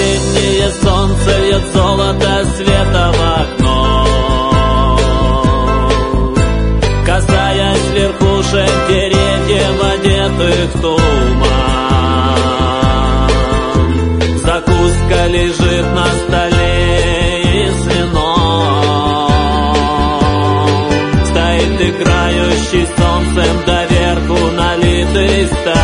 Летнее солнце льет золото света в окно, касаясь верхушек деревьев, одетых в туман. Закуска лежит на столе и с вином. Стоит играющий солнцем доверху налитый стакан.